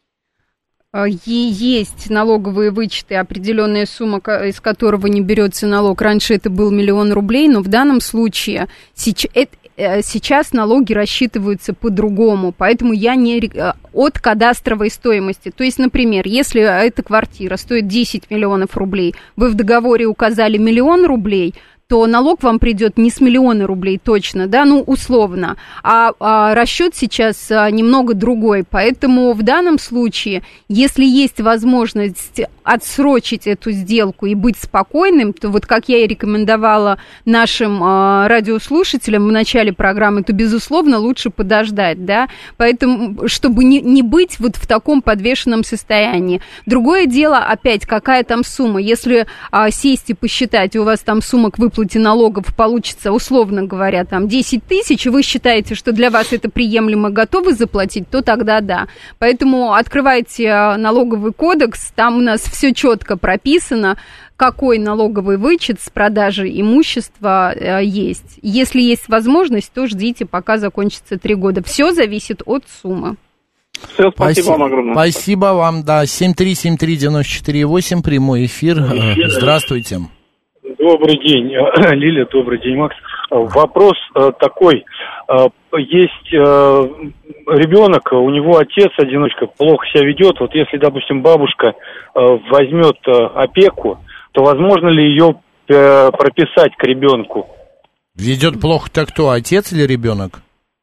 Speaker 4: Есть налоговые вычеты, определенная сумма, из которого не берется налог. Раньше это был миллион рублей, но в данном случае сейчас налоги рассчитываются по-другому, поэтому я не от кадастровой стоимости. То есть, например, если эта квартира стоит десять миллионов рублей, вы в договоре указали миллион рублей, то то налог вам придет не с миллиона рублей точно, да, ну, условно, а, а расчет сейчас а, немного другой. Поэтому в данном случае, если есть возможность отсрочить эту сделку и быть спокойным, то вот как я и рекомендовала нашим а, радиослушателям в начале программы, то, безусловно, лучше подождать, да, поэтому, чтобы не, не быть вот в таком подвешенном состоянии. Другое дело, опять, какая там сумма. Если а, сесть и посчитать, у вас там сумма к выплате налогов получится, условно говоря, там десять тысяч, и вы считаете, что для вас это приемлемо, готовы заплатить, то тогда да. Поэтому открывайте налоговый кодекс, там у нас все четко прописано, какой налоговый вычет с продажи имущества э, есть. Если есть возможность, то ждите, пока закончится три года. Все зависит от суммы.
Speaker 8: Все, спасибо, спасибо вам огромное.
Speaker 3: Спасибо вам, да. семь три семь три девять четыре восемь, прямой эфир. Здравствуйте.
Speaker 9: Добрый день, Лиля, добрый день, Макс. Вопрос такой. Есть ребенок, у него отец, одиночка, плохо себя ведет. Вот если, допустим, бабушка возьмет опеку, то возможно ли ее прописать к ребенку?
Speaker 3: Ведет плохо-то кто, отец или ребенок?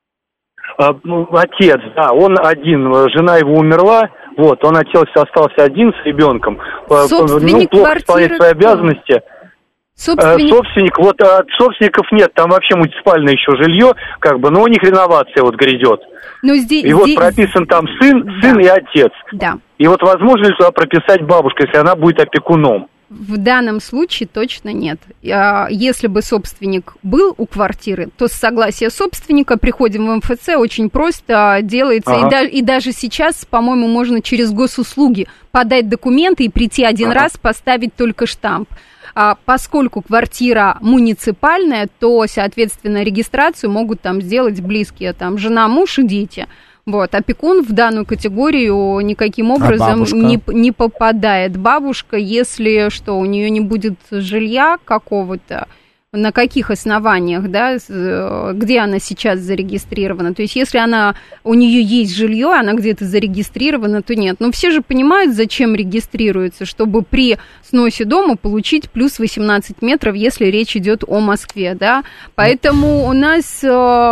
Speaker 9: Отец, да, он один, жена его умерла, вот, он остался один с ребенком, ну, плохо исполняет свои обязанности. Собственник... Собственник, вот от собственников нет, там вообще муниципальное еще жилье, как бы, но у них реновация вот грядет.
Speaker 4: Но здесь,
Speaker 9: и вот
Speaker 4: здесь...
Speaker 9: прописан там сын, да. сын и отец.
Speaker 4: Да.
Speaker 9: И вот возможно ли туда прописать бабушку, если она будет опекуном?
Speaker 4: В данном случае точно нет. Если бы собственник был у квартиры, то с согласия собственника приходим в эм эф цэ, очень просто делается. Ага. И, да, и даже сейчас, по-моему, можно через госуслуги подать документы и прийти один ага. раз, поставить только штамп. А поскольку квартира муниципальная, то, соответственно, регистрацию могут там сделать близкие, там, жена, муж и дети. Вот, опекун в данную категорию никаким образом а не, не попадает. Бабушка, если что, у нее не будет жилья какого-то, на каких основаниях, да, где она сейчас зарегистрирована. То есть, если она, у нее есть жилье, она где-то зарегистрирована, то нет. Но все же понимают, зачем регистрируется, чтобы при сносе дома получить плюс восемнадцать метров, если речь идет о Москве, да. Поэтому у нас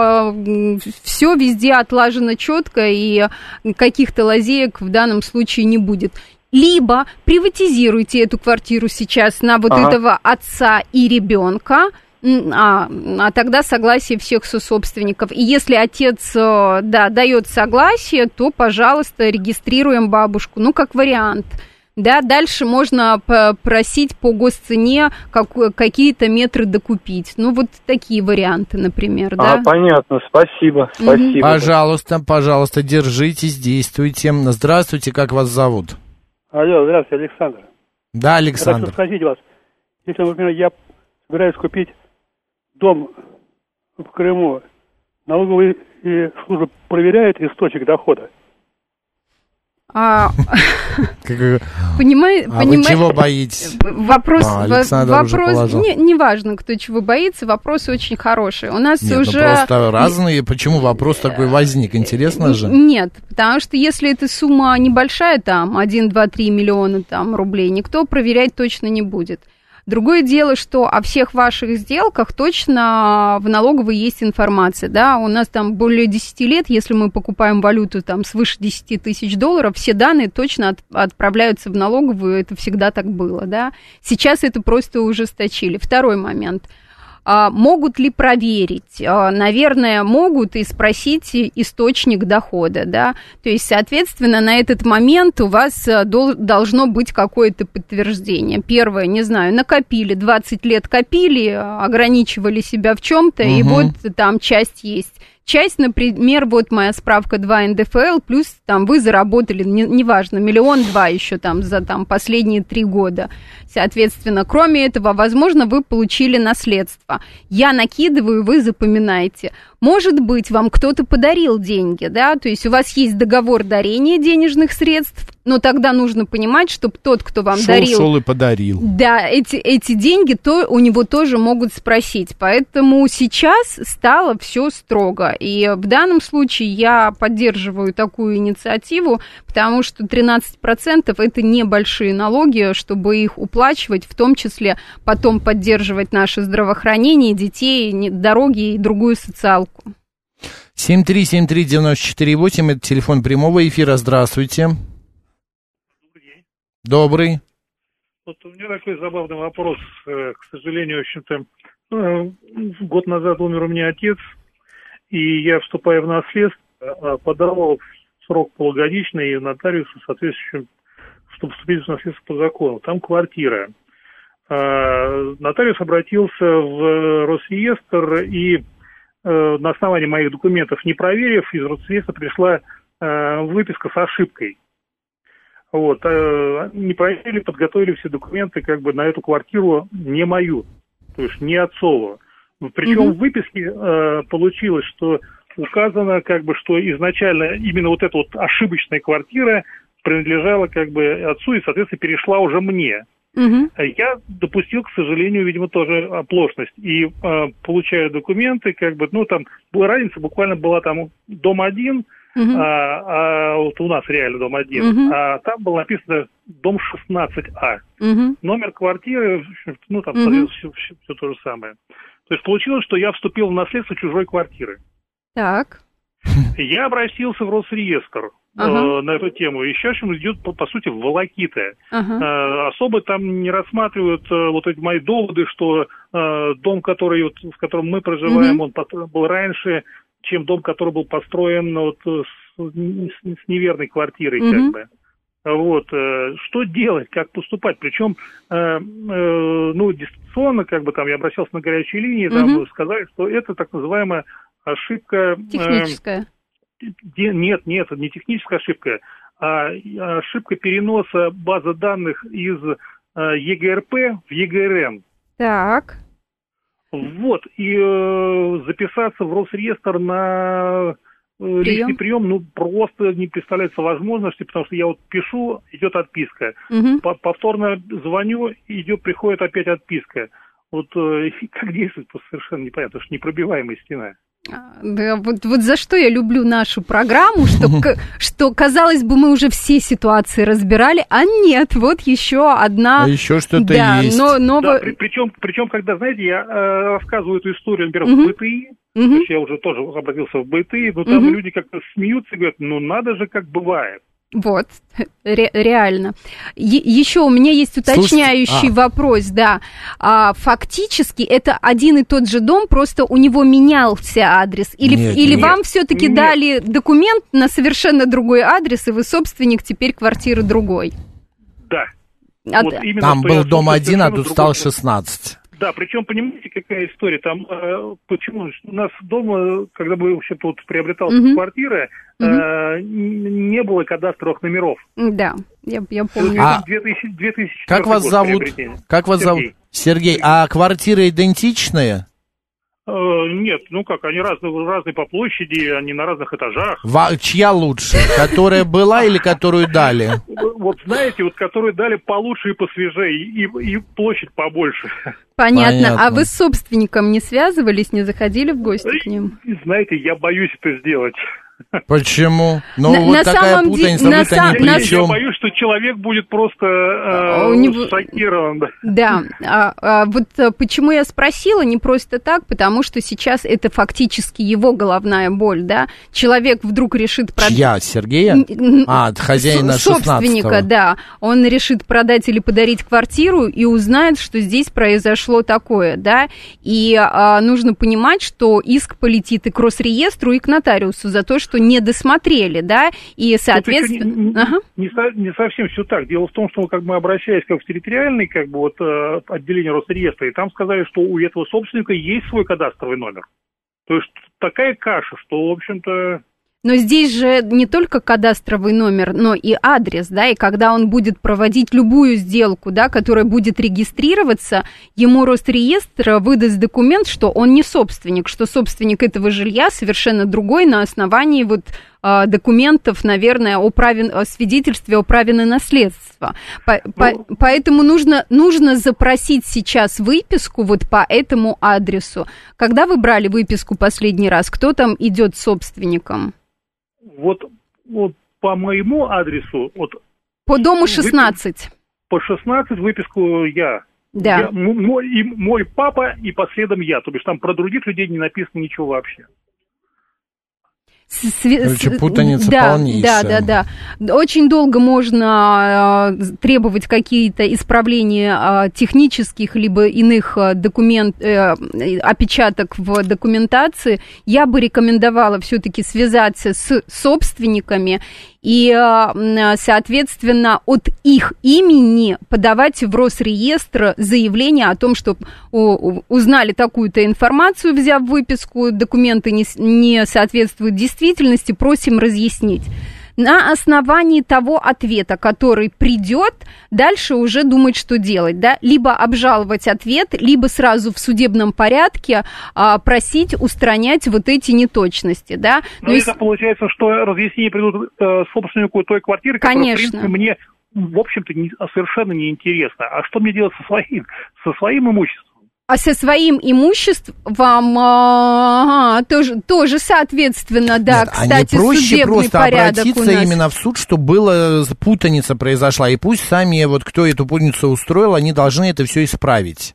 Speaker 4: э, все везде отлажено четко, и каких-то лазеек в данном случае не будет. Либо приватизируйте эту квартиру сейчас на вот ага. этого отца и ребенка, а, а тогда согласие всех сособственников. И если отец, да, дает согласие, то, пожалуйста, регистрируем бабушку, ну, как вариант. Да, дальше можно просить по госцене как, какие-то метры докупить. Ну, вот такие варианты, например, да.
Speaker 9: А, понятно, спасибо, спасибо.
Speaker 3: Пожалуйста, пожалуйста, держитесь, действуйте. Здравствуйте, как вас зовут?
Speaker 10: Алло, здравствуйте, Александр.
Speaker 3: Да, Александр.
Speaker 10: Хочу спросить вас, если, например, я собираюсь купить дом в Крыму, налоговые службы проверяют источник дохода?
Speaker 4: А, понимаете,
Speaker 3: а вы чего боитесь?
Speaker 4: Вопрос, а, вопрос не, не важно, кто чего боится, вопрос очень хороший. У нас
Speaker 3: нет,
Speaker 4: уже...
Speaker 3: Ну просто разные, почему вопрос такой возник, интересно же?
Speaker 4: Нет, потому что если эта сумма небольшая, там, один, два, три миллиона там, рублей, никто проверять точно не будет. Другое дело, что о всех ваших сделках точно в налоговой есть информация, да, у нас там более десять лет, если мы покупаем валюту там свыше десять тысяч долларов, все данные точно от, отправляются в налоговую, это всегда так было, да, сейчас это просто ужесточили. Второй момент. А, могут ли проверить? А, наверное, могут и спросить источник дохода, да, то есть, соответственно, на этот момент у вас дол- должно быть какое-то подтверждение. Первое, не знаю, накопили, двадцать лет копили, ограничивали себя в чем-то, угу. и вот там часть есть. Часть, например, вот моя справка два эн дэ эф эл, плюс там вы заработали, не, неважно, миллион-два еще там за там, последние три года. Соответственно, кроме этого, возможно, вы получили наследство. Я накидываю, вы запоминаете. Может быть, вам кто-то подарил деньги, да, то есть у вас есть договор дарения денежных средств, но тогда нужно понимать, чтобы тот, кто вам шел, дарил...
Speaker 3: Шел и подарил.
Speaker 4: Да, эти, эти деньги то, у него тоже могут спросить. Поэтому сейчас стало все строго. И в данном случае я поддерживаю такую инициативу. инициативу, потому что тринадцать процентов это небольшие налоги, чтобы их уплачивать, в том числе потом поддерживать наше здравоохранение, детей, дороги и другую социалку.
Speaker 3: семь три семь три девять четыре восемь, это телефон прямого эфира. Здравствуйте.
Speaker 9: Добрый день.
Speaker 3: Добрый.
Speaker 9: Вот у меня такой забавный вопрос. К сожалению, в общем-то, год назад умер у меня отец, и я, вступая в наследство, подавал в срок полугодичный нотариусу, соответствующим, чтобы вступить в наследство по закону. Там квартира. Нотариус обратился в Росреестр, и на основании моих документов, не проверив, из Росреестра пришла выписка с ошибкой. Вот, не проверили, подготовили все документы как бы на эту квартиру не мою, то есть не отцову. Причем mm-hmm. в выписке э, получилось, что указано, как бы, что изначально именно вот эта вот ошибочная квартира принадлежала как бы отцу и, соответственно, перешла уже мне. Mm-hmm. Я допустил, к сожалению, видимо, тоже оплошность. И э, получая документы, как бы, ну, там была разница, буквально была там дом один, Uh-huh. А, а вот у нас реально дом один, uh-huh. а там было написано дом шестнадцать А. Uh-huh. Номер квартиры, ну там uh-huh. все, все, все то же самое. То есть получилось, что я вступил в наследство чужой квартиры.
Speaker 4: Так.
Speaker 9: Я обратился в Росреестр uh-huh. э, на эту тему. И сейчас идет, по, по сути, волокита. Uh-huh. Э, особо там не рассматривают э, вот эти мои доводы, что э, дом, который, вот, в котором мы проживаем, uh-huh. он был раньше, чем дом, который был построен вот, с, с неверной квартирой, mm-hmm. как бы. Вот, э, что делать, как поступать? Причем, э, э, ну, дистанционно, как бы, там, я обращался на горячие линии, там, mm-hmm. сказали, что это так называемая ошибка...
Speaker 4: Техническая.
Speaker 9: Э, де, нет, нет, не техническая ошибка, а ошибка переноса базы данных из э, ЕГРП в ЕГРН.
Speaker 4: Так.
Speaker 9: Вот, и э, записаться в Росреестр на э, личный прием, ну, просто не представляется возможности, потому что я вот пишу, идет отписка. Угу. Повторно звоню, идет, приходит опять отписка. Вот э, как действовать, совершенно непонятно, потому что непробиваемая стена.
Speaker 4: Да, вот, вот за что я люблю нашу программу, что, что, казалось бы, мы уже все ситуации разбирали, а нет, вот еще одна...
Speaker 3: А еще что-то
Speaker 4: да,
Speaker 3: есть.
Speaker 4: Но, но...
Speaker 9: Да, при, причем, причем, когда, знаете, я э, рассказываю эту историю, например, uh-huh. в БТИ, uh-huh. то есть я уже тоже обратился в БТИ, но там uh-huh. люди как-то смеются и говорят, ну надо же, как бывает.
Speaker 4: Вот, ре- реально. Е- еще у меня есть уточняющий Слушайте, а. вопрос, да. А, фактически это один и тот же дом, просто у него менялся адрес. Или, нет, или нет, вам все-таки нет. дали документ на совершенно другой адрес, и вы собственник теперь квартиры другой?
Speaker 9: Да.
Speaker 4: А,
Speaker 9: вот
Speaker 4: именно,
Speaker 3: там был дом один, а тут стал шестнадцать.
Speaker 9: Да, причем, понимаете, какая история там, э, почему у нас дома, когда мы вообще-то вот приобреталась uh-huh. квартира, э, uh-huh. не было кадастровых номеров.
Speaker 4: Да, я, я помню.
Speaker 3: А
Speaker 9: две тысячи, две тысячи
Speaker 3: как вас зовут? Как вас
Speaker 9: Сергей.
Speaker 3: зовут? Сергей. А квартиры идентичные?
Speaker 9: Э, нет, ну как, они разные, разные по площади, они на разных этажах.
Speaker 3: Во, чья лучше? Которая была или которую дали?
Speaker 9: Вот знаете, вот которую дали получше и посвежее, и, и площадь побольше.
Speaker 4: Понятно.
Speaker 3: Понятно.
Speaker 4: А вы с собственником не связывались, не заходили в гости к ним?
Speaker 9: Знаете, я боюсь это сделать.
Speaker 3: Почему? Ну,
Speaker 4: на,
Speaker 3: вот
Speaker 4: на
Speaker 3: такая путаница, вы-то
Speaker 4: сам,
Speaker 3: ни при чем.
Speaker 9: Я боюсь, что человек будет просто э, него... шокирован.
Speaker 4: Да, а, а, вот почему я спросила, не просто так, потому что сейчас это фактически его головная боль, да? Человек вдруг решит продать...
Speaker 3: Чья, Сергея? А, хозяина шестнадцатого.
Speaker 4: Собственника, да. Он решит продать или подарить квартиру и узнает, что здесь произошло такое, да? И а, нужно понимать, что иск полетит и к Росреестру, и к нотариусу за то, что что не досмотрели, да, и, соответственно...
Speaker 9: Не,
Speaker 4: ага.
Speaker 9: не, не совсем все так. Дело в том, что как мы обращались как в территориальный как бы, вот, отделение Росреестра, и там сказали, что у этого собственника есть свой кадастровый номер. То есть такая каша, что, в общем-то...
Speaker 4: Но здесь же не только кадастровый номер, но и адрес, да, и когда он будет проводить любую сделку, да, которая будет регистрироваться, ему Росреестр выдаст документ, что он не собственник, что собственник этого жилья совершенно другой на основании вот документов, наверное, о, праве, о свидетельстве о праве на наследство. По, ну, по, поэтому нужно, нужно запросить сейчас выписку вот по этому адресу. Когда вы брали выписку последний раз, кто там идет собственником?
Speaker 9: Вот, вот
Speaker 11: по моему адресу... Вот,
Speaker 4: по дому шестнадцать.
Speaker 11: По шестнадцать выписку я.
Speaker 4: Да.
Speaker 11: Я, мой, и мой папа, и по следам я. То бишь там про других людей не написано ничего вообще.
Speaker 3: Короче, путаница
Speaker 4: да,
Speaker 3: полнейшая.
Speaker 4: Да, да, да. Очень долго можно э, требовать какие-то исправления э, технических либо иных э, документ, э, опечаток в документации. Я бы рекомендовала все-таки связаться с собственниками и, э, соответственно, от их имени подавать в Росреестр заявление о том, что о, узнали такую-то информацию, взяв выписку, документы не, не соответствуют действительности, действительности, просим разъяснить. На основании того ответа, который придет, дальше уже думать, что делать, да, либо обжаловать ответ, либо сразу в судебном порядке а, просить устранять вот эти неточности, да.
Speaker 11: Но это есть... получается, что разъяснения придут э, собственнику той квартиры, которая,
Speaker 4: конечно,
Speaker 11: в принципе, мне, в общем-то, не, совершенно не интересно. А что мне делать со своим, со своим имуществом?
Speaker 4: А со своим имуществом вам а, тоже, тоже, соответственно, да,
Speaker 3: Нет,
Speaker 4: кстати,
Speaker 3: а не проще
Speaker 4: судебный
Speaker 3: просто
Speaker 4: порядок
Speaker 3: обратиться
Speaker 4: у нас
Speaker 3: именно в суд, чтобы была путаница произошла, и пусть сами, вот кто эту путаницу устроил, они должны это все исправить.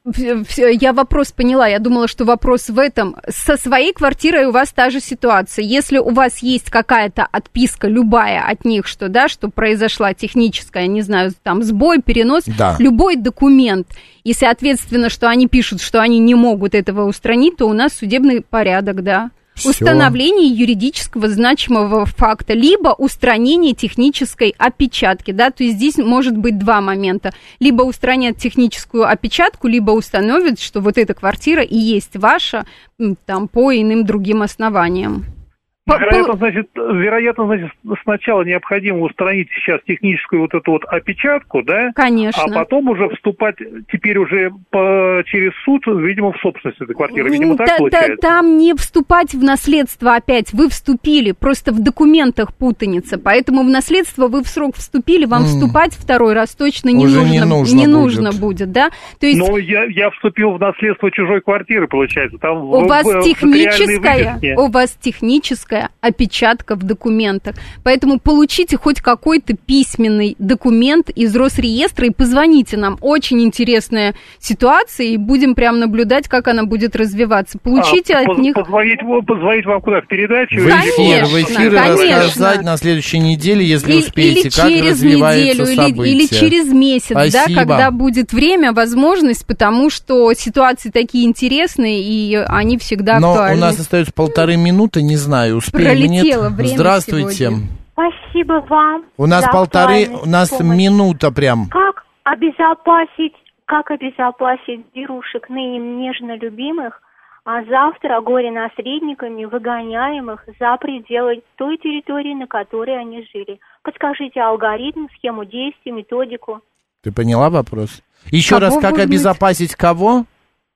Speaker 4: Я вопрос поняла, я думала, что вопрос в этом. Со своей квартирой у вас та же ситуация. Если у вас есть какая-то отписка, любая от них, что, да, что произошла техническая, не знаю, там, сбой, перенос,
Speaker 3: да,
Speaker 4: любой документ, и, соответственно, что они пишут, что они не могут этого устранить, то у нас судебный порядок, да. Всё. Установление юридического значимого факта, либо устранение технической опечатки, да, то есть здесь может быть два момента. Либо устранят техническую опечатку, либо установят, что вот эта квартира и есть ваша, там, по иным другим основаниям.
Speaker 11: Вероятно, значит, вероятно, значит, сначала необходимо устранить сейчас техническую вот эту вот опечатку, да?
Speaker 4: Конечно.
Speaker 11: А потом уже вступать теперь уже по, через суд, видимо, в собственность этой квартиры. Видимо, так
Speaker 4: та,
Speaker 11: получается.
Speaker 4: Та, там не вступать в наследство опять. Вы вступили, просто в документах путаница. Поэтому в наследство вы в срок вступили, вам mm. вступать второй раз точно не
Speaker 3: уже
Speaker 4: нужно,
Speaker 3: не нужно,
Speaker 4: не
Speaker 3: будет.
Speaker 4: нужно будет, да? То есть...
Speaker 11: Но я, я вступил в наследство чужой квартиры, получается. Там
Speaker 4: у
Speaker 11: в,
Speaker 4: вас
Speaker 11: в,
Speaker 4: техническая, у вас техническая опечатка в документах. Поэтому получите хоть какой-то письменный документ из Росреестра и позвоните нам. Очень интересная ситуация, и будем прям наблюдать, как она будет развиваться. Получите
Speaker 11: а,
Speaker 4: от
Speaker 11: поз-
Speaker 4: них...
Speaker 11: Позвонить, позвонить вам куда? В передачу?
Speaker 3: В эфир, в эфир рассказать на следующей неделе, если
Speaker 4: или,
Speaker 3: успеете,
Speaker 4: или
Speaker 3: как
Speaker 4: через
Speaker 3: развиваются
Speaker 4: неделю,
Speaker 3: события.
Speaker 4: Или, или через месяц,
Speaker 3: Спасибо.
Speaker 4: Да, когда будет время, возможность, потому что ситуации такие интересные, и они всегда
Speaker 3: Но
Speaker 4: актуальны.
Speaker 3: у нас остается полторы минуты, не знаю, успеем или нет.
Speaker 4: Время
Speaker 3: Здравствуйте.
Speaker 4: сегодня.
Speaker 12: Спасибо вам.
Speaker 3: У нас полторы, у нас
Speaker 12: помощь.
Speaker 3: минута прям.
Speaker 12: Как обезопасить, как обезопасить зверушек ныне нежно любимых, а завтра горе-наследниками выгоняемых за пределы той территории, на которой они жили? Подскажите алгоритм, схему действий, методику.
Speaker 3: Ты поняла вопрос? Еще
Speaker 4: Кого
Speaker 3: раз, как обезопасить кого?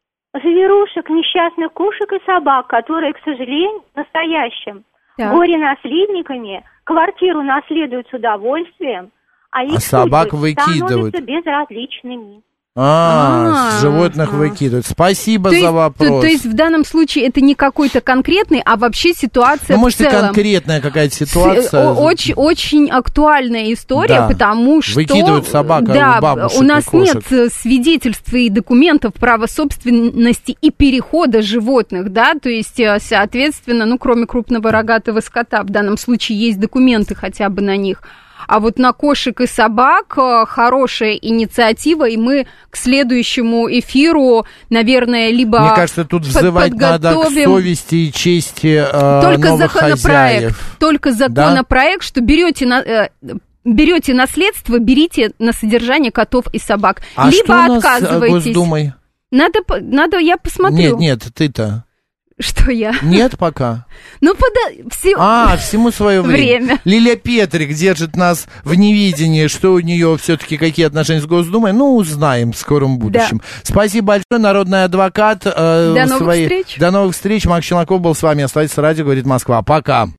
Speaker 12: Зверушек, несчастных кошек и собак, которые, к сожалению, в настоящем
Speaker 4: так.
Speaker 12: горе-наследниками квартиру наследуют с удовольствием, а их
Speaker 3: а собак
Speaker 12: судьбы
Speaker 3: выкидывают.
Speaker 12: становятся безразличными.
Speaker 3: А,
Speaker 4: А,
Speaker 3: с животных
Speaker 4: а.
Speaker 3: выкидывают. Спасибо
Speaker 4: то
Speaker 3: за
Speaker 4: есть,
Speaker 3: вопрос.
Speaker 4: То, то есть в данном случае это не какой-то конкретный, а вообще ситуация
Speaker 3: ну,
Speaker 4: в
Speaker 3: может,
Speaker 4: целом.
Speaker 3: и конкретная какая-то ситуация.
Speaker 4: Очень, очень актуальная история,
Speaker 3: да.
Speaker 4: потому что...
Speaker 3: Выкидывают собак,
Speaker 4: да,
Speaker 3: а бабушек
Speaker 4: у нас
Speaker 3: и кошек.
Speaker 4: нет свидетельств и документов права собственности и перехода животных, да, то есть, соответственно, ну, кроме крупного рогатого скота, в данном случае есть документы хотя бы на них. А вот на кошек и собак хорошая инициатива, и мы к следующему эфиру, наверное, либо
Speaker 3: Мне кажется, тут взывать надо к совести и чести э,
Speaker 4: только
Speaker 3: новых
Speaker 4: законопроект,
Speaker 3: хозяев.
Speaker 4: Только законопроект, да? Что берете на... Э, берете наследство, берите на содержание котов и собак.
Speaker 3: А
Speaker 4: либо
Speaker 3: что у нас
Speaker 4: отказывайтесь.
Speaker 3: Госдумой?
Speaker 4: Надо, надо, я посмотрю.
Speaker 3: Нет, нет, ты-то.
Speaker 4: Что я?
Speaker 3: Нет пока.
Speaker 4: Ну, пода... Все...
Speaker 3: А, всему свое время.
Speaker 4: время.
Speaker 3: Лилия Петрик держит нас в невидении, что у нее все-таки какие отношения с Госдумой. Ну, узнаем в скором будущем. Да. Спасибо большое, народный адвокат. Э,
Speaker 4: До новых
Speaker 3: свои...
Speaker 4: встреч.
Speaker 3: До новых встреч. Макс Челноков был с вами. Оставайтесь, радио говорит Москва. Пока.